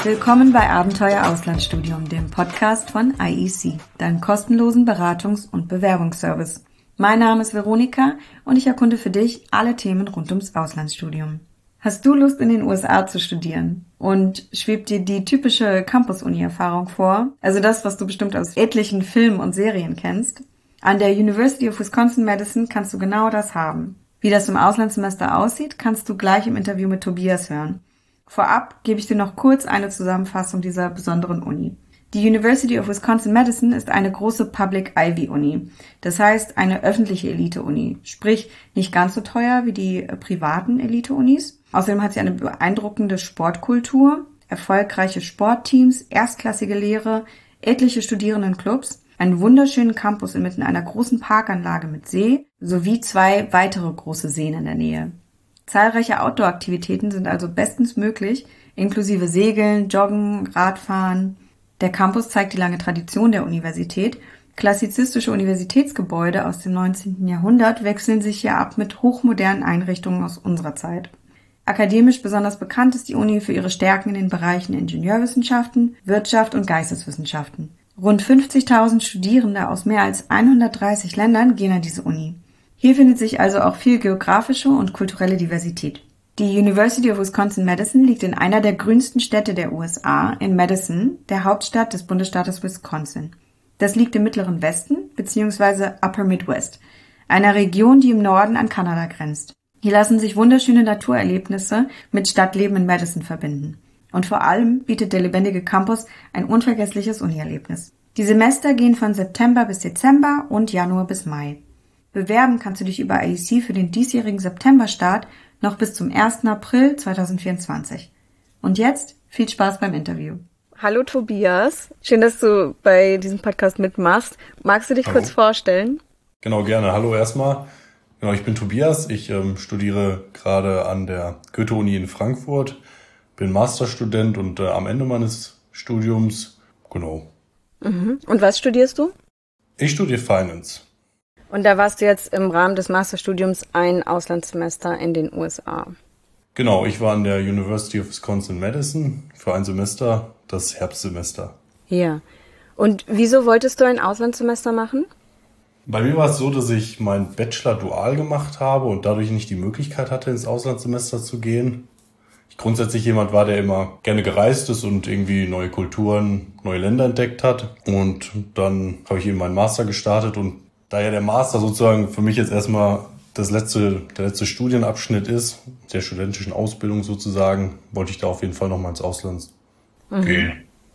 Willkommen bei Abenteuer Auslandsstudium, dem Podcast von IEC, deinem kostenlosen Beratungs- und Bewerbungsservice. Mein Name ist Veronika und ich erkunde für dich alle Themen rund ums Auslandsstudium. Hast du Lust, in den USA zu studieren? Und schwebt dir die typische Campus-Uni-Erfahrung vor? Also das, was du bestimmt aus etlichen Filmen und Serien kennst? An der University of Wisconsin-Madison kannst du genau das haben. Wie das im Auslandssemester aussieht, kannst du gleich im Interview mit Tobias hören. Vorab gebe ich dir noch kurz eine Zusammenfassung dieser besonderen Uni. Die University of Wisconsin-Madison ist eine große Public Ivy Uni, das heißt eine öffentliche Elite-Uni, sprich nicht ganz so teuer wie die privaten Elite-Unis. Außerdem hat sie eine beeindruckende Sportkultur, erfolgreiche Sportteams, erstklassige Lehre, etliche Studierendenclubs, einen wunderschönen Campus inmitten einer großen Parkanlage mit See sowie 2 weitere große Seen in der Nähe. Zahlreiche Outdoor-Aktivitäten sind also bestens möglich, inklusive Segeln, Joggen, Radfahren. Der Campus zeigt die lange Tradition der Universität. Klassizistische Universitätsgebäude aus dem 19. Jahrhundert wechseln sich hier ab mit hochmodernen Einrichtungen aus unserer Zeit. Akademisch besonders bekannt ist die Uni für ihre Stärken in den Bereichen Ingenieurwissenschaften, Wirtschaft und Geisteswissenschaften. Rund 50.000 Studierende aus mehr als 130 Ländern gehen an diese Uni. Hier findet sich also auch viel geografische und kulturelle Diversität. Die University of Wisconsin-Madison liegt in einer der grünsten Städte der USA, in Madison, der Hauptstadt des Bundesstaates Wisconsin. Das liegt im mittleren Westen bzw. Upper Midwest, einer Region, die im Norden an Kanada grenzt. Hier lassen sich wunderschöne Naturerlebnisse mit Stadtleben in Madison verbinden. Und vor allem bietet der lebendige Campus ein unvergessliches Uni-Erlebnis. Die Semester gehen von September bis Dezember und Januar bis Mai. Bewerben kannst du dich über IEC für den diesjährigen Septemberstart noch bis zum 1. April 2024. Und jetzt viel Spaß beim Interview. Hallo Tobias, schön, dass du bei diesem Podcast mitmachst. Magst du dich kurz vorstellen? Genau, gerne. Hallo erstmal. Genau, ich bin Tobias. Ich studiere gerade an der Goethe-Uni in Frankfurt, bin Masterstudent und am Ende meines Studiums, genau. Mhm. Und was studierst du? Ich studiere Finance. Und da warst du jetzt im Rahmen des Masterstudiums ein Auslandssemester in den USA. Genau, ich war an der University of Wisconsin-Madison für ein Semester, das Herbstsemester. Ja. Und wieso wolltest du ein Auslandssemester machen? Bei mir war es so, dass ich meinen Bachelor dual gemacht habe und dadurch nicht die Möglichkeit hatte, ins Auslandssemester zu gehen. Ich grundsätzlich jemand war, der immer gerne gereist ist und irgendwie neue Kulturen, neue Länder entdeckt hat. Und dann habe ich eben meinen Master gestartet und da ja der Master sozusagen für mich jetzt erstmal der letzte Studienabschnitt ist, der studentischen Ausbildung sozusagen, wollte ich da auf jeden Fall nochmal ins Ausland gehen.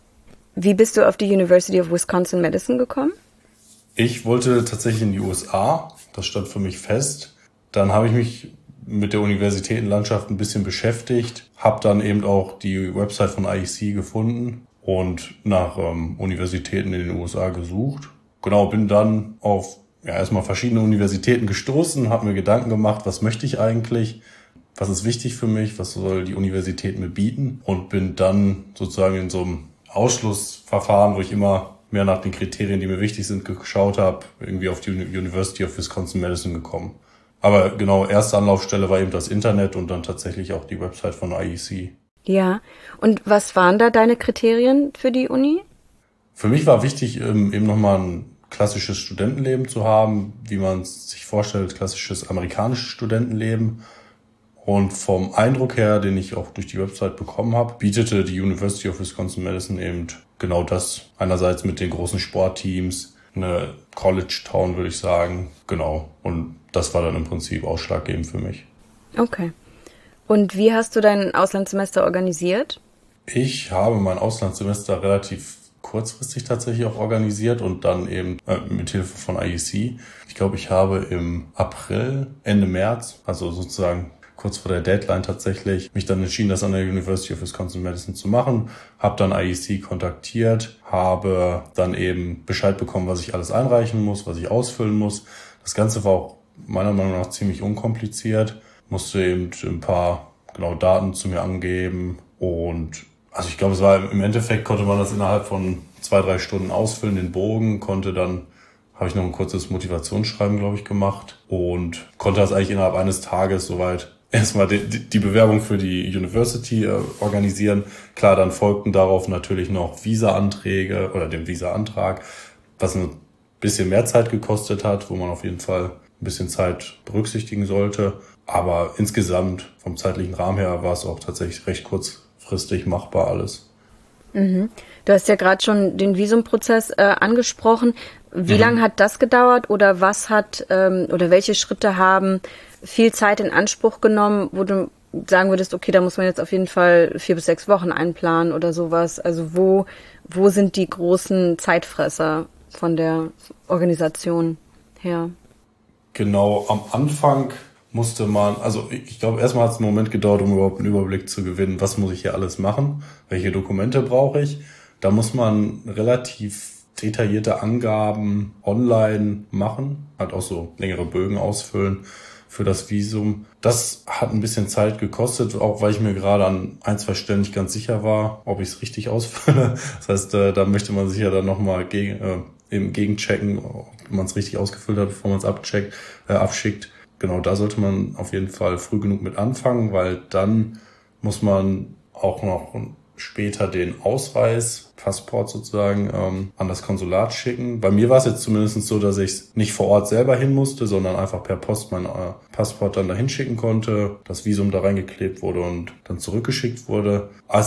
Wie bist du auf die University of Wisconsin-Madison gekommen? Ich wollte tatsächlich in die USA, das stand für mich fest. Dann habe ich mich mit der Universitätenlandschaft ein bisschen beschäftigt, habe dann eben auch die Website von IEC gefunden und nach Universitäten in den USA gesucht. Genau, bin dann auf erstmal verschiedene Universitäten gestoßen, habe mir Gedanken gemacht, was möchte ich eigentlich, was ist wichtig für mich, was soll die Universität mir bieten und bin dann sozusagen in so einem Ausschlussverfahren, wo ich immer mehr nach den Kriterien, die mir wichtig sind, geschaut habe, irgendwie auf die University of Wisconsin-Madison gekommen. Aber genau, erste Anlaufstelle war eben das Internet und dann tatsächlich auch die Website von IEC. Ja, und was waren da deine Kriterien für die Uni? Für mich war wichtig, eben nochmal ein klassisches Studentenleben zu haben, wie man es sich vorstellt, klassisches amerikanisches Studentenleben. Und vom Eindruck her, den ich auch durch die Website bekommen habe, bietete die University of Wisconsin-Madison eben genau das. Einerseits mit den großen Sportteams, eine College-Town, würde ich sagen. Genau. Und das war dann im Prinzip ausschlaggebend für mich. Okay. Und wie hast du dein Auslandssemester organisiert? Ich habe mein Auslandssemester relativ kurzfristig tatsächlich auch organisiert und dann eben mit Hilfe von IEC. Ich glaube, ich habe im April, Ende März, also sozusagen kurz vor der Deadline tatsächlich, mich dann entschieden, das an der University of Wisconsin-Madison zu machen. Habe dann IEC kontaktiert, habe dann eben Bescheid bekommen, was ich alles einreichen muss, was ich ausfüllen muss. Das Ganze war auch meiner Meinung nach ziemlich unkompliziert. Musste eben ein paar Daten zu mir angeben und also ich glaube, es war im Endeffekt, konnte man das innerhalb von 2-3 Stunden ausfüllen, den Bogen, habe ich noch ein kurzes Motivationsschreiben, glaube ich, gemacht und konnte das eigentlich innerhalb eines Tages soweit erstmal die Bewerbung für die University organisieren. Klar, dann folgten darauf natürlich noch Visa-Anträge oder den Visa-Antrag, was ein bisschen mehr Zeit gekostet hat, wo man auf jeden Fall ein bisschen Zeit berücksichtigen sollte. Aber insgesamt vom zeitlichen Rahmen her war es auch tatsächlich recht kurzfristig machbar alles. Mhm. Du hast ja gerade schon den Visumprozess angesprochen. Wie lange hat das gedauert oder was hat oder welche Schritte haben viel Zeit in Anspruch genommen, wo du sagen würdest, okay, da muss man jetzt auf jeden Fall 4 bis 6 Wochen einplanen oder sowas? Also wo sind die großen Zeitfresser von der Organisation her? Genau, am Anfang musste man, also ich glaube, erstmal hat es einen Moment gedauert, um überhaupt einen Überblick zu gewinnen, was muss ich hier alles machen, welche Dokumente brauche ich. Da muss man relativ detaillierte Angaben online machen, halt auch so längere Bögen ausfüllen für das Visum. Das hat ein bisschen Zeit gekostet, auch weil ich mir gerade an 1, 2 Stellen nicht ganz sicher war, ob ich es richtig ausfülle. Das heißt, da möchte man sich ja dann nochmal eben gegenchecken, ob man es richtig ausgefüllt hat, bevor man es abschickt. Genau, da sollte man auf jeden Fall früh genug mit anfangen, weil dann muss man auch noch später den Ausweis, Passport sozusagen, an das Konsulat schicken. Bei mir war es jetzt zumindest so, dass ich nicht vor Ort selber hin musste, sondern einfach per Post mein Passport dann dahin schicken konnte, das Visum da reingeklebt wurde und dann zurückgeschickt wurde. Aber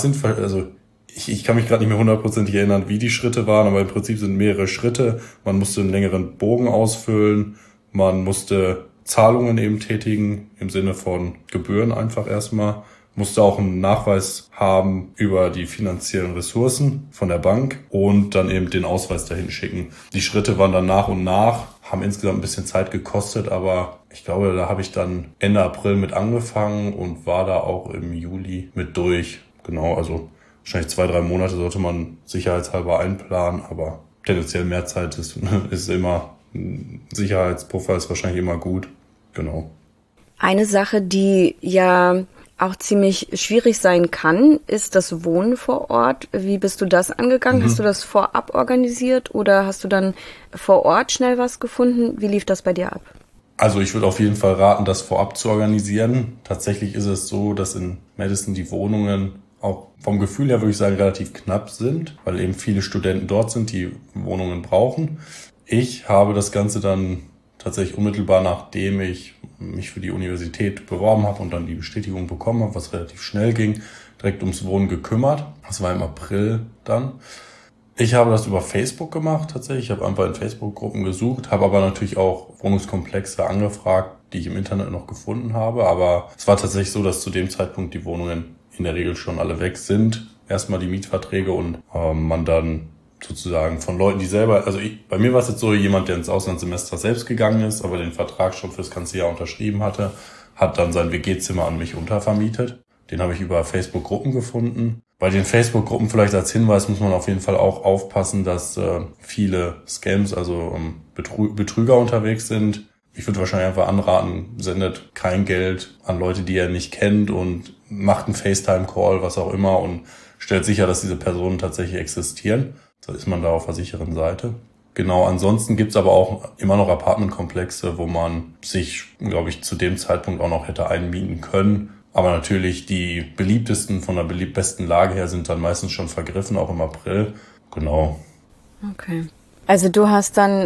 ich kann mich gerade nicht mehr hundertprozentig erinnern, wie die Schritte waren, aber im Prinzip sind mehrere Schritte. Man musste einen längeren Bogen ausfüllen, man musste Zahlungen eben tätigen, im Sinne von Gebühren einfach erstmal. Musste auch einen Nachweis haben über die finanziellen Ressourcen von der Bank und dann eben den Ausweis dahin schicken. Die Schritte waren dann nach und nach, haben insgesamt ein bisschen Zeit gekostet, aber ich glaube, da habe ich dann Ende April mit angefangen und war da auch im Juli mit durch. Genau, also wahrscheinlich 2, 3 Monate sollte man sicherheitshalber einplanen, aber tendenziell mehr Zeit ist immer, Sicherheitspuffer ist wahrscheinlich immer gut. Genau. Eine Sache, die ja auch ziemlich schwierig sein kann, ist das Wohnen vor Ort. Wie bist du das angegangen? Hast du das vorab organisiert oder hast du dann vor Ort schnell was gefunden? Wie lief das bei dir ab? Also ich würde auf jeden Fall raten, das vorab zu organisieren. Tatsächlich ist es so, dass in Madison die Wohnungen auch vom Gefühl her, würde ich sagen, relativ knapp sind, weil eben viele Studenten dort sind, die Wohnungen brauchen. Ich habe das Ganze dann tatsächlich unmittelbar, nachdem ich mich für die Universität beworben habe und dann die Bestätigung bekommen habe, was relativ schnell ging, direkt ums Wohnen gekümmert. Das war im April dann. Ich habe das über Facebook gemacht tatsächlich. Ich habe einfach in Facebook-Gruppen gesucht, habe aber natürlich auch Wohnungskomplexe angefragt, die ich im Internet noch gefunden habe. Aber es war tatsächlich so, dass zu dem Zeitpunkt die Wohnungen in der Regel schon alle weg sind. Erstmal die Mietverträge und man dann sozusagen von Leuten, die selber, bei mir war es jetzt so, jemand, der ins Auslandssemester selbst gegangen ist, aber den Vertrag schon fürs ganze Jahr unterschrieben hatte, hat dann sein WG-Zimmer an mich untervermietet. Den habe ich über Facebook-Gruppen gefunden. Bei den Facebook-Gruppen vielleicht als Hinweis muss man auf jeden Fall auch aufpassen, dass viele Scams, also Betrüger unterwegs sind. Ich würde wahrscheinlich einfach anraten, sendet kein Geld an Leute, die ihr nicht kennt und macht einen FaceTime-Call, was auch immer und stellt sicher, dass diese Personen tatsächlich existieren. Da ist man da auf der sicheren Seite. Genau, ansonsten gibt's aber auch immer noch Apartmentkomplexe, wo man sich, glaube ich, zu dem Zeitpunkt auch noch hätte einmieten können. Aber natürlich die beliebtesten von der besten Lage her sind dann meistens schon vergriffen, auch im April. Genau. Okay. Also du hast dann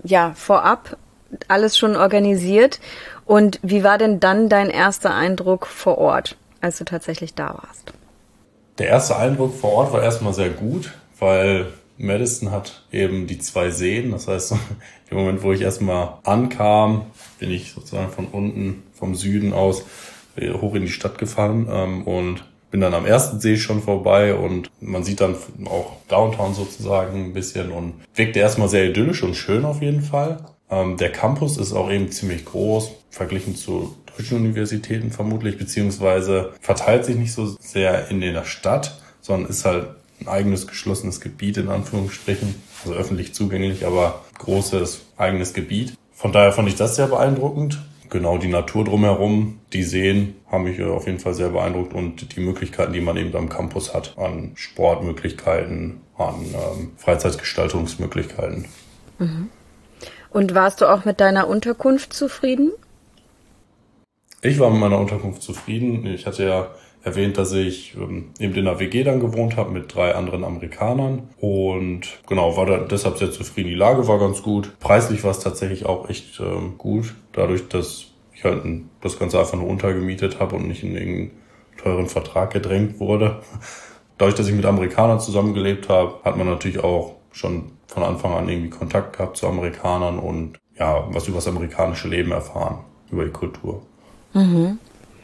vorab alles schon organisiert. Und wie war denn dann dein erster Eindruck vor Ort, als du tatsächlich da warst? Der erste Eindruck vor Ort war erstmal sehr gut, weil Madison hat eben die 2 Seen. Das heißt, im Moment, wo ich erstmal ankam, bin ich sozusagen von unten, vom Süden aus, hoch in die Stadt gefahren und bin dann am ersten See schon vorbei und man sieht dann auch Downtown sozusagen ein bisschen und wirkte erstmal sehr idyllisch und schön auf jeden Fall. Der Campus ist auch eben ziemlich groß, verglichen zu deutschen Universitäten vermutlich, beziehungsweise verteilt sich nicht so sehr in der Stadt, sondern ist halt ein eigenes geschlossenes Gebiet in Anführungsstrichen, also öffentlich zugänglich, aber großes eigenes Gebiet. Von daher fand ich das sehr beeindruckend. Genau, die Natur drumherum, die Seen haben mich auf jeden Fall sehr beeindruckt und die Möglichkeiten, die man eben am Campus hat, an Sportmöglichkeiten, an Freizeitgestaltungsmöglichkeiten. Mhm. Und warst du auch mit deiner Unterkunft zufrieden? Ich war mit meiner Unterkunft zufrieden. Ich hatte ja erwähnt, dass ich eben in einer WG dann gewohnt habe mit 3 anderen Amerikanern und genau, war da deshalb sehr zufrieden. Die Lage war ganz gut. Preislich war es tatsächlich auch echt gut, dadurch, dass ich halt das Ganze einfach nur untergemietet habe und nicht in irgendeinen teuren Vertrag gedrängt wurde. Dadurch, dass ich mit Amerikanern zusammengelebt habe, hat man natürlich auch schon von Anfang an irgendwie Kontakt gehabt zu Amerikanern und ja, was über das amerikanische Leben erfahren, über die Kultur. Mhm.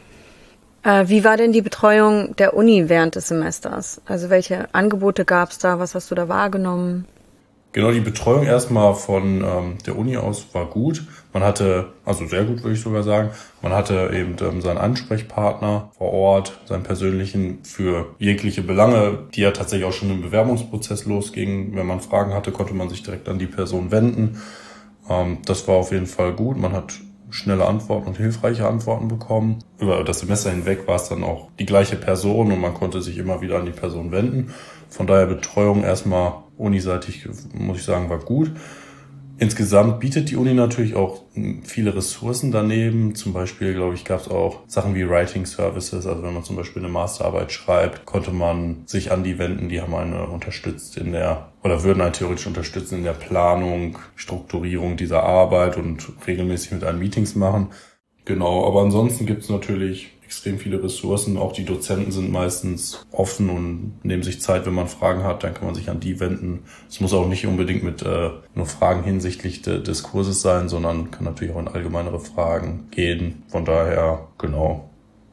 Wie war denn die Betreuung der Uni während des Semesters? Also welche Angebote gab es da? Was hast du da wahrgenommen? Genau, die Betreuung erstmal von der Uni aus war gut. Man hatte, also sehr gut würde ich sogar sagen, man hatte eben seinen Ansprechpartner vor Ort, seinen persönlichen für jegliche Belange, die ja tatsächlich auch schon im Bewerbungsprozess losgingen. Wenn man Fragen hatte, konnte man sich direkt an die Person wenden. Das war auf jeden Fall gut. Man hat schnelle Antworten und hilfreiche Antworten bekommen. Über das Semester hinweg war es dann auch die gleiche Person und man konnte sich immer wieder an die Person wenden. Von daher Betreuung erstmal uniseitig, muss ich sagen, war gut. Insgesamt bietet die Uni natürlich auch viele Ressourcen daneben. Zum Beispiel, glaube ich, gab es auch Sachen wie Writing Services. Also wenn man zum Beispiel eine Masterarbeit schreibt, konnte man sich an die wenden. Die haben einen unterstützt oder würden einen theoretisch unterstützen in der Planung, Strukturierung dieser Arbeit und regelmäßig mit einem Meetings machen. Genau, aber ansonsten gibt es natürlich extrem viele Ressourcen. Auch die Dozenten sind meistens offen und nehmen sich Zeit, wenn man Fragen hat, dann kann man sich an die wenden. Es muss auch nicht unbedingt mit nur Fragen hinsichtlich des Kurses sein, sondern kann natürlich auch in allgemeinere Fragen gehen. Von daher, genau.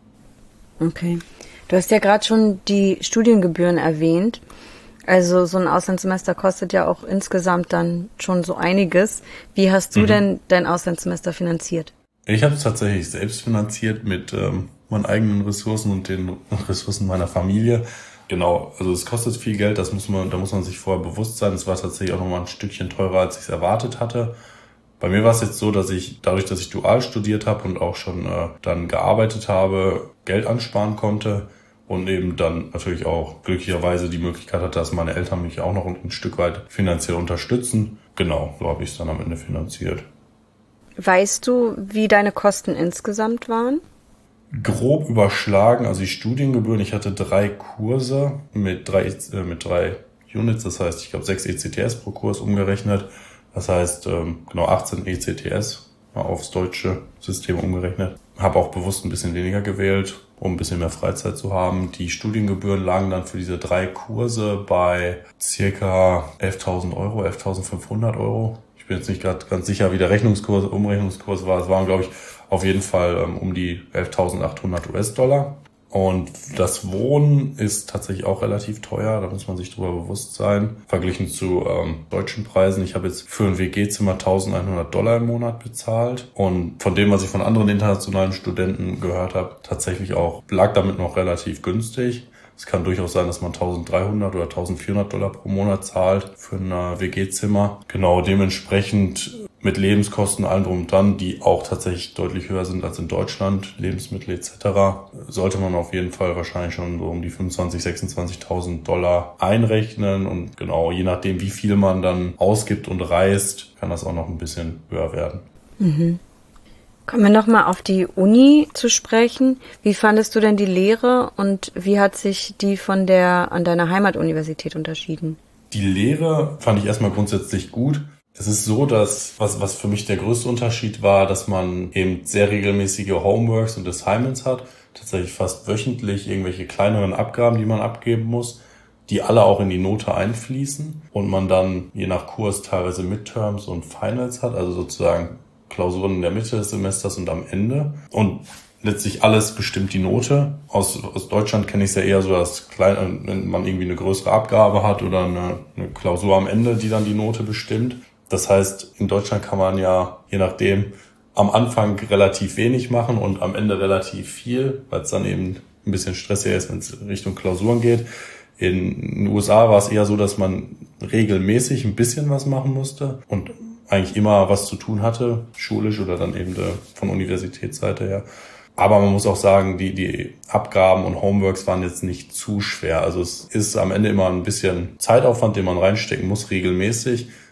Okay. Du hast ja gerade schon die Studiengebühren erwähnt. Also so ein Auslandssemester kostet ja auch insgesamt dann schon so einiges. Wie hast du denn dein Auslandssemester finanziert? Ich habe es tatsächlich selbst finanziert mit meinen eigenen Ressourcen und den Ressourcen meiner Familie. Genau, also es kostet viel Geld, da muss man sich vorher bewusst sein. Es war tatsächlich auch nochmal ein Stückchen teurer, als ich es erwartet hatte. Bei mir war es jetzt so, dass dadurch, dass ich dual studiert habe und auch schon dann gearbeitet habe, Geld ansparen konnte und eben dann natürlich auch glücklicherweise die Möglichkeit hatte, dass meine Eltern mich auch noch ein Stück weit finanziell unterstützen. Genau, so habe ich es dann am Ende finanziert. Weißt du, wie deine Kosten insgesamt waren? Grob überschlagen, also die Studiengebühren, ich hatte 3 Kurse mit drei Units, das heißt, ich glaube 6 ECTS pro Kurs umgerechnet. Das heißt, genau 18 ECTS mal aufs deutsche System umgerechnet. Habe auch bewusst ein bisschen weniger gewählt, um ein bisschen mehr Freizeit zu haben. Die Studiengebühren lagen dann für diese 3 Kurse bei circa 11.000 Euro, 11.500 Euro. Ich bin jetzt nicht gerade ganz sicher, wie der Umrechnungskurs war. Es waren, glaube ich, auf jeden Fall um die 11.800 US-Dollar. Und das Wohnen ist tatsächlich auch relativ teuer, da muss man sich drüber bewusst sein. Verglichen zu deutschen Preisen. Ich habe jetzt für ein WG-Zimmer 1.100 Dollar im Monat bezahlt. Und von dem, was ich von anderen internationalen Studenten gehört habe, tatsächlich auch lag damit noch relativ günstig. Es kann durchaus sein, dass man 1.300 oder 1.400 Dollar pro Monat zahlt für ein WG-Zimmer. Genau, dementsprechend mit Lebenskosten allen drum und dran, die auch tatsächlich deutlich höher sind als in Deutschland, Lebensmittel etc., sollte man auf jeden Fall wahrscheinlich schon so um die 25.000, 26.000 Dollar einrechnen. Und genau, je nachdem, wie viel man dann ausgibt und reist, kann das auch noch ein bisschen höher werden. Mhm. Kommen wir nochmal auf die Uni zu sprechen. Wie fandest du denn die Lehre und wie hat sich die von an deiner Heimatuniversität unterschieden? Die Lehre fand ich erstmal grundsätzlich gut. Es ist so, dass, was für mich der größte Unterschied war, dass man eben sehr regelmäßige Homeworks und Assignments hat. Tatsächlich fast wöchentlich irgendwelche kleineren Abgaben, die man abgeben muss, die alle auch in die Note einfließen und man dann je nach Kurs teilweise Midterms und Finals hat, also sozusagen Klausuren in der Mitte des Semesters und am Ende. Und letztlich alles bestimmt die Note. Aus Deutschland kenne ich es ja eher so, dass wenn man irgendwie eine größere Abgabe hat oder eine Klausur am Ende, die dann die Note bestimmt. Das heißt, in Deutschland kann man ja, je nachdem, am Anfang relativ wenig machen und am Ende relativ viel, weil es dann eben ein bisschen stressiger ist, wenn es Richtung Klausuren geht. In den USA war es eher so, dass man regelmäßig ein bisschen was machen musste und eigentlich immer was zu tun hatte, schulisch oder dann eben von Universitätsseite her. Aber man muss auch sagen, die Abgaben und Homeworks waren jetzt nicht zu schwer. Also es ist am Ende immer ein bisschen Zeitaufwand, den man reinstecken muss, regelmäßig.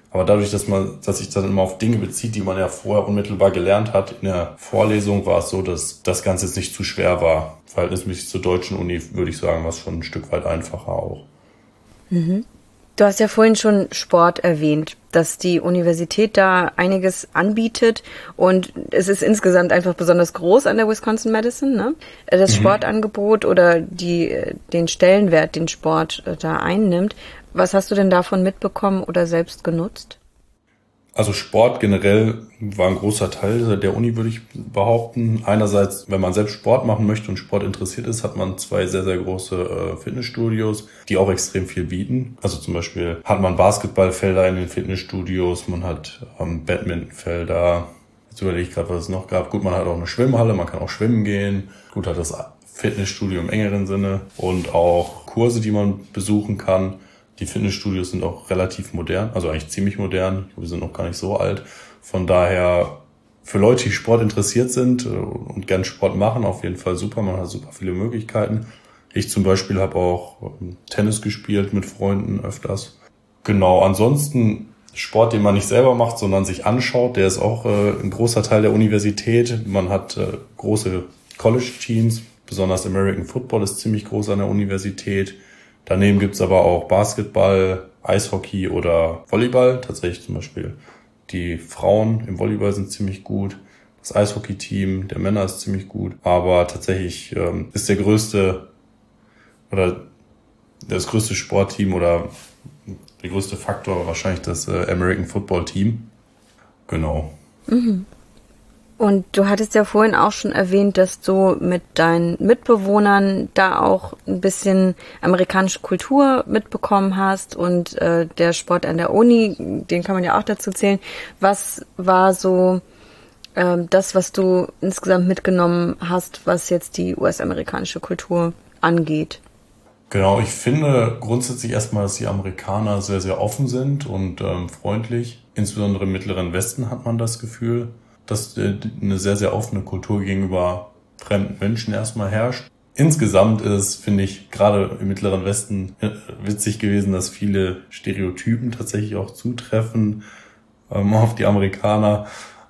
Aber dadurch, dass sich dann immer auf Dinge bezieht, die man ja vorher unmittelbar gelernt hat, in der Vorlesung war es so, dass das Ganze jetzt nicht zu schwer war. Verhältnismäßig zur deutschen Uni, würde ich sagen, war es schon ein Stück weit einfacher auch. Mhm. Du hast ja vorhin schon Sport erwähnt, dass die Universität da einiges anbietet und es ist insgesamt einfach besonders groß an der Wisconsin Madison, ne? Das Sportangebot oder den Stellenwert, den Sport da einnimmt. Was hast du denn davon mitbekommen oder selbst genutzt? Also Sport generell war ein großer Teil der Uni, würde ich behaupten. Einerseits, wenn man selbst Sport machen möchte und Sport interessiert ist, hat man 2 sehr, sehr große Fitnessstudios, die auch extrem viel bieten. Also zum Beispiel hat man Basketballfelder in den Fitnessstudios, man hat Badmintonfelder. Jetzt überlege ich gerade, was es noch gab. Gut, man hat auch eine Schwimmhalle, man kann auch schwimmen gehen. Gut, hat das Fitnessstudio im engeren Sinne und auch Kurse, die man besuchen kann. Die Fitnessstudios sind auch relativ modern, also eigentlich ziemlich modern. Wir sind noch gar nicht so alt. Von daher, für Leute, die Sport interessiert sind und gern Sport machen, auf jeden Fall super. Man hat super viele Möglichkeiten. Ich zum Beispiel habe auch Tennis gespielt mit Freunden öfters. Genau, ansonsten Sport, den man nicht selber macht, sondern sich anschaut, der ist auch ein großer Teil der Universität. Man hat große College-Teams, besonders American Football ist ziemlich groß an der Universität. Daneben gibt's aber auch Basketball, Eishockey oder Volleyball. Tatsächlich zum Beispiel die Frauen im Volleyball sind ziemlich gut. Das Eishockey-Team der Männer ist ziemlich gut. Aber tatsächlich ist das größte Sportteam oder der größte Faktor wahrscheinlich das American Football Team. Genau. Mhm. Und du hattest ja vorhin auch schon erwähnt, dass du mit deinen Mitbewohnern da auch ein bisschen amerikanische Kultur mitbekommen hast und der Sport an der Uni, den kann man ja auch dazu zählen. Was war so das, was du insgesamt mitgenommen hast, was jetzt die US-amerikanische Kultur angeht? Genau, ich finde grundsätzlich erstmal, dass die Amerikaner sehr, sehr offen sind und freundlich. Insbesondere im Mittleren Westen hat man das Gefühl, dass eine sehr, sehr offene Kultur gegenüber fremden Menschen erstmal herrscht. Insgesamt ist, finde ich, gerade im Mittleren Westen witzig gewesen, dass viele Stereotypen tatsächlich auch zutreffen auf die Amerikaner.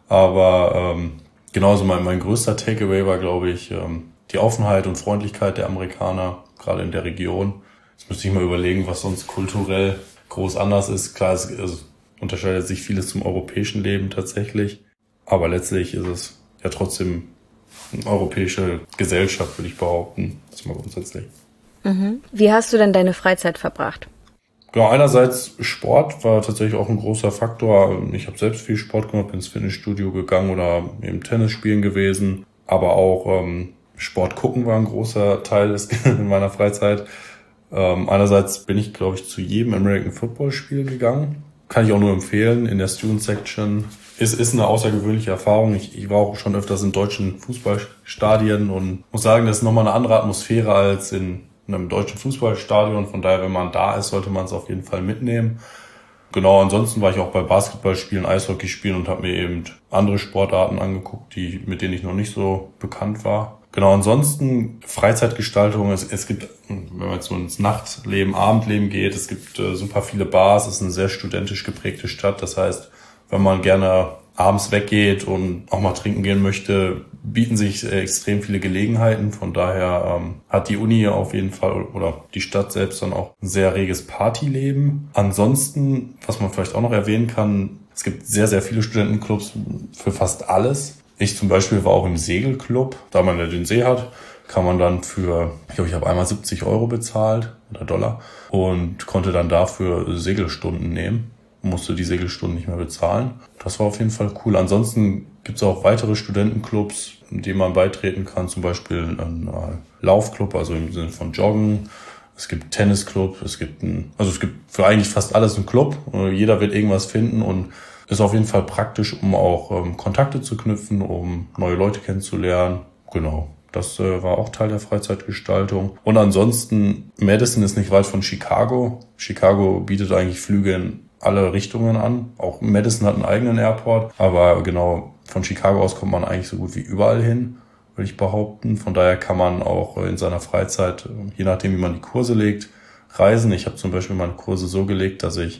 Aber genauso mein größter Takeaway war, glaube ich, die Offenheit und Freundlichkeit der Amerikaner, gerade in der Region. Jetzt müsste ich mal überlegen, was sonst kulturell groß anders ist. Klar, es unterscheidet sich vieles zum europäischen Leben tatsächlich. Aber letztlich ist es ja trotzdem eine europäische Gesellschaft, würde ich behaupten. Das ist mal grundsätzlich. Mhm. Wie hast du denn deine Freizeit verbracht? Genau, einerseits Sport war tatsächlich auch ein großer Faktor. Ich habe selbst viel Sport gemacht, bin ins Fitnessstudio gegangen oder eben Tennis spielen gewesen. Aber auch Sport gucken war ein großer Teil in meiner Freizeit. Einerseits bin ich, glaube ich, zu jedem American Football Spiel gegangen. Kann ich auch nur empfehlen, in der Student Section. Ist eine außergewöhnliche Erfahrung. Ich war auch schon öfters in deutschen Fußballstadien und muss sagen, das ist nochmal eine andere Atmosphäre als in einem deutschen Fußballstadion. Von daher, wenn man da ist, sollte man es auf jeden Fall mitnehmen. Genau, ansonsten war ich auch bei Basketballspielen, Eishockeyspielen und habe mir eben andere Sportarten angeguckt, mit denen ich noch nicht so bekannt war. Genau, ansonsten Freizeitgestaltung. Es gibt, wenn man jetzt so ins Nachtleben, Abendleben geht, es gibt super viele Bars. Es ist eine sehr studentisch geprägte Stadt. Das heißt, wenn man gerne abends weggeht und auch mal trinken gehen möchte, bieten sich extrem viele Gelegenheiten. Von daher hat die Uni auf jeden Fall oder die Stadt selbst dann auch ein sehr reges Partyleben. Ansonsten, was man vielleicht auch noch erwähnen kann, es gibt sehr, sehr viele Studentenclubs für fast alles. Ich zum Beispiel war auch im Segelclub. Da man ja den See hat, kann man dann ich habe einmal 70 € bezahlt oder $, und konnte dann dafür Segelstunden nehmen. Musste die Segelstunden nicht mehr bezahlen. Das war auf jeden Fall cool. Ansonsten gibt es auch weitere Studentenclubs, in denen man beitreten kann. Zum Beispiel ein Laufclub, also im Sinne von Joggen. Es gibt Tennisclub. Es gibt für eigentlich fast alles einen Club. Jeder wird irgendwas finden und ist auf jeden Fall praktisch, um auch Kontakte zu knüpfen, um neue Leute kennenzulernen. Genau. Das war auch Teil der Freizeitgestaltung. Und ansonsten, Madison ist nicht weit von Chicago. Chicago bietet eigentlich Flüge in alle Richtungen an. Auch Madison hat einen eigenen Airport, aber genau von Chicago aus kommt man eigentlich so gut wie überall hin, würde ich behaupten. Von daher kann man auch in seiner Freizeit, je nachdem wie man die Kurse legt, reisen. Ich habe zum Beispiel meine Kurse so gelegt, dass ich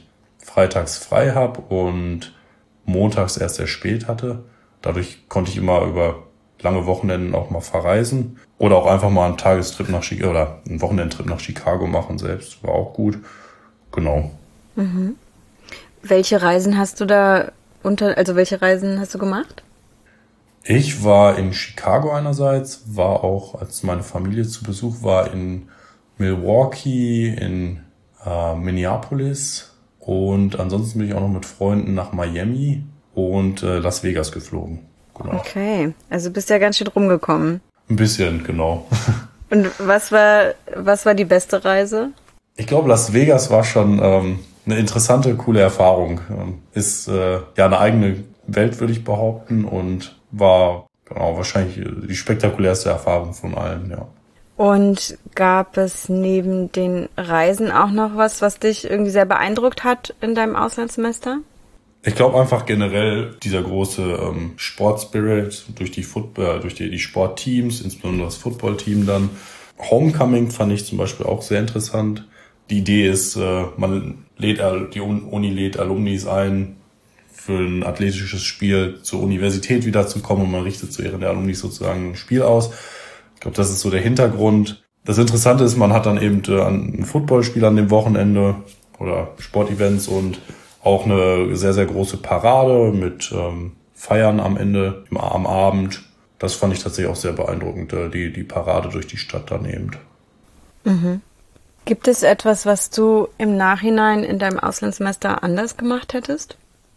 freitags frei habe und montags erst sehr spät hatte. Dadurch konnte ich immer über lange Wochenenden auch mal verreisen oder auch einfach mal einen Tagestrip nach Chicago oder einen Wochenendtrip nach Chicago machen selbst. War auch gut. Genau. Mhm. Welche Reisen hast du welche Reisen hast du gemacht? Ich war in Chicago einerseits, war auch, als meine Familie zu Besuch war, in Milwaukee, in Minneapolis und ansonsten bin ich auch noch mit Freunden nach Miami und Las Vegas geflogen. Genau. Okay, also bist ja ganz schön rumgekommen. Ein bisschen, genau. Und was war die beste Reise? Ich glaube, Las Vegas war schon eine interessante, coole Erfahrung. Ist ja eine eigene Welt, würde ich behaupten, und war genau wahrscheinlich die spektakulärste Erfahrung von allen, ja. Und gab es neben den Reisen auch noch was dich irgendwie sehr beeindruckt hat in deinem Auslandssemester? Ich glaube einfach generell dieser große Sportspirit durch die Sportteams, insbesondere das Footballteam dann. Homecoming fand ich zum Beispiel auch sehr interessant. Die Idee ist, die Uni lädt Alumnis ein, für ein athletisches Spiel zur Universität wiederzukommen und man richtet zu Ehren der Alumnis sozusagen ein Spiel aus. Ich glaube, das ist so der Hintergrund. Das Interessante ist, man hat dann eben ein Footballspiel an dem Wochenende oder Sportevents und auch eine sehr, sehr große Parade mit Feiern am Ende, am Abend. Das fand ich tatsächlich auch sehr beeindruckend, die Parade durch die Stadt dann eben. Mhm. Gibt es etwas, was du im Nachhinein in deinem Auslandssemester anders gemacht hättest?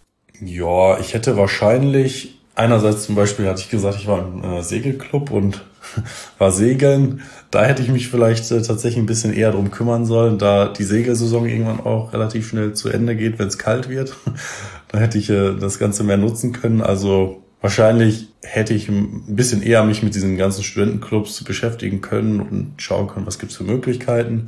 Ja, ich hätte wahrscheinlich, einerseits zum Beispiel hatte ich gesagt, ich war im Segelclub und war segeln. Da hätte ich mich vielleicht tatsächlich ein bisschen eher drum kümmern sollen, da die Segelsaison irgendwann auch relativ schnell zu Ende geht, wenn es kalt wird. Da hätte ich das Ganze mehr nutzen können. Also wahrscheinlich hätte ich ein bisschen eher mich mit diesen ganzen Studentenclubs beschäftigen können und schauen können, was gibt's für Möglichkeiten.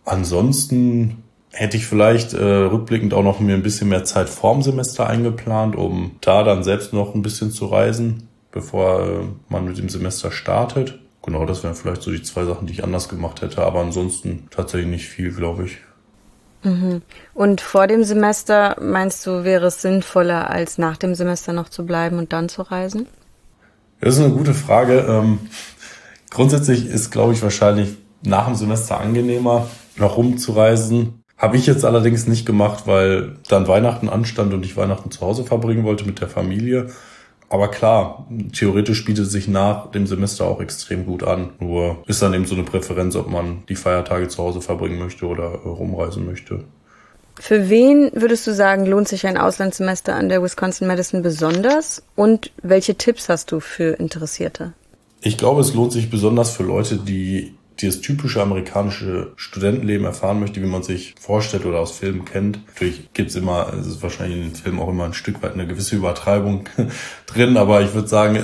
Ansonsten hätte ich vielleicht rückblickend auch noch mir ein bisschen mehr Zeit vorm Semester eingeplant, um da dann selbst noch ein bisschen zu reisen, bevor man mit dem Semester startet. Genau, das wären vielleicht so die 2 Sachen, die ich anders gemacht hätte, aber ansonsten tatsächlich nicht viel, glaube ich. Mhm. Und vor dem Semester, meinst du, wäre es sinnvoller, als nach dem Semester noch zu bleiben und dann zu reisen? Das ist eine gute Frage. Grundsätzlich ist, glaube ich, wahrscheinlich nach dem Semester angenehmer, noch rumzureisen. Habe ich jetzt allerdings nicht gemacht, weil dann Weihnachten anstand und ich Weihnachten zu Hause verbringen wollte mit der Familie. Aber klar, theoretisch bietet es sich nach dem Semester auch extrem gut an. Nur ist dann eben so eine Präferenz, ob man die Feiertage zu Hause verbringen möchte oder rumreisen möchte. Für wen würdest du sagen, lohnt sich ein Auslandssemester an der Wisconsin-Madison besonders? Und welche Tipps hast du für Interessierte? Ich glaube, es lohnt sich besonders für Leute, die das typische amerikanische Studentenleben erfahren möchte, wie man sich vorstellt oder aus Filmen kennt. Natürlich gibt's immer, es ist wahrscheinlich in den Filmen auch immer ein Stück weit eine gewisse Übertreibung drin, aber ich würde sagen,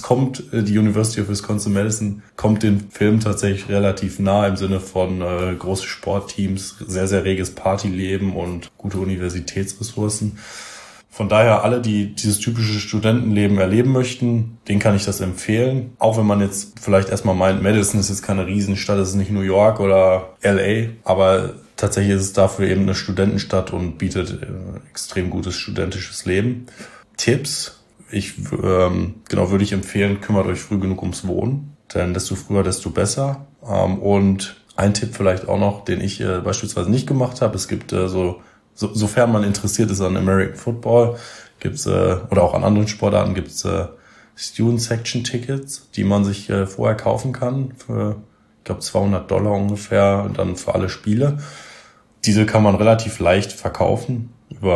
die University of Wisconsin-Madison kommt den Film tatsächlich relativ nah im Sinne von große Sportteams, sehr, sehr reges Partyleben und gute Universitätsressourcen. Von daher, alle, die dieses typische Studentenleben erleben möchten, denen kann ich das empfehlen. Auch wenn man jetzt vielleicht erstmal meint, Madison ist jetzt keine Riesenstadt, es ist nicht New York oder LA, aber tatsächlich ist es dafür eben eine Studentenstadt und bietet extrem gutes studentisches Leben. Tipps, würde ich empfehlen, kümmert euch früh genug ums Wohnen, denn desto früher, desto besser. Und ein Tipp vielleicht auch noch, den ich beispielsweise nicht gemacht habe, es gibt sofern man interessiert ist an American Football, gibt's oder auch an anderen Sportarten, gibt's Student Section Tickets, die man sich vorher kaufen kann für, ich glaube, $200 ungefähr und dann für alle Spiele. Diese kann man relativ leicht verkaufen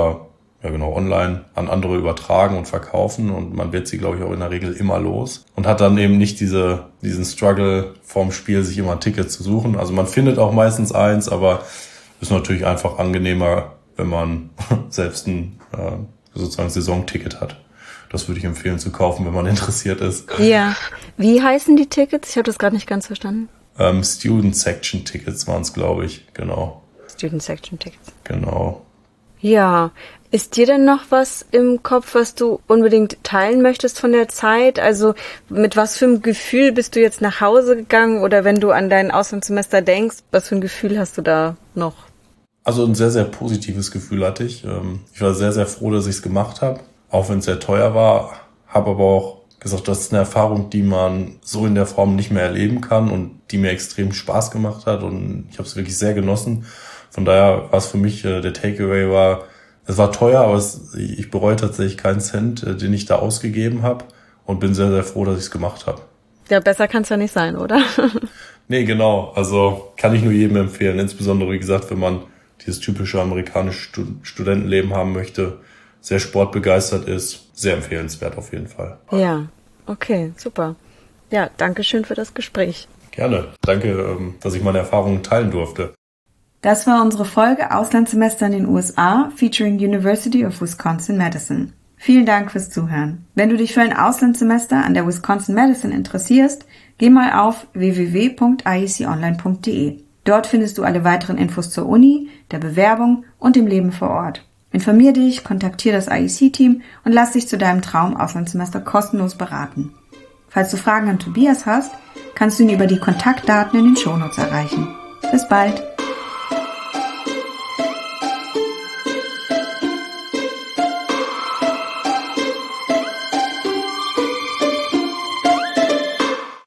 online an andere übertragen und verkaufen und man wird sie, glaube ich, auch in der Regel immer los und hat dann eben nicht diesen Struggle vorm Spiel, sich immer ein Ticket zu suchen. Also man findet auch meistens eins, aber ist natürlich einfach angenehmer, wenn man selbst ein sozusagen Saisonticket hat. Das würde ich empfehlen zu kaufen, wenn man interessiert ist. Ja. Wie heißen die Tickets? Ich habe das gerade nicht ganz verstanden. Student Section Tickets waren es, glaube ich. Genau. Student Section Tickets. Genau. Ja. Ist dir denn noch was im Kopf, was du unbedingt teilen möchtest von der Zeit? Also mit was für einem Gefühl bist du jetzt nach Hause gegangen? Oder wenn du an dein Auslandssemester denkst, was für ein Gefühl hast du da noch? Also ein sehr, sehr positives Gefühl hatte ich. Ich war sehr, sehr froh, dass ich es gemacht habe, auch wenn es sehr teuer war. Habe aber auch gesagt, das ist eine Erfahrung, die man so in der Form nicht mehr erleben kann und die mir extrem Spaß gemacht hat. Und ich habe es wirklich sehr genossen. Von daher war es für mich, der Takeaway war, es war teuer, aber ich bereue tatsächlich keinen Cent, den ich da ausgegeben habe und bin sehr, sehr froh, dass ich es gemacht habe. Ja, besser kann es ja nicht sein, oder? Nee, genau. Also kann ich nur jedem empfehlen. Insbesondere, wie gesagt, wenn man dieses typische amerikanische Studentenleben haben möchte, sehr sportbegeistert ist, sehr empfehlenswert auf jeden Fall. Ja, okay, super. Ja, danke schön für das Gespräch. Gerne. Danke, dass ich meine Erfahrungen teilen durfte. Das war unsere Folge Auslandssemester in den USA featuring University of Wisconsin-Madison. Vielen Dank fürs Zuhören. Wenn du dich für ein Auslandssemester an der Wisconsin-Madison interessierst, geh mal auf www.ieconline.de. Dort findest du alle weiteren Infos zur Uni, der Bewerbung und dem Leben vor Ort. Informier dich, kontaktiere das IEC-Team und lass dich zu deinem Traum-Auslandssemester kostenlos beraten. Falls du Fragen an Tobias hast, kannst du ihn über die Kontaktdaten in den Shownotes erreichen. Bis bald!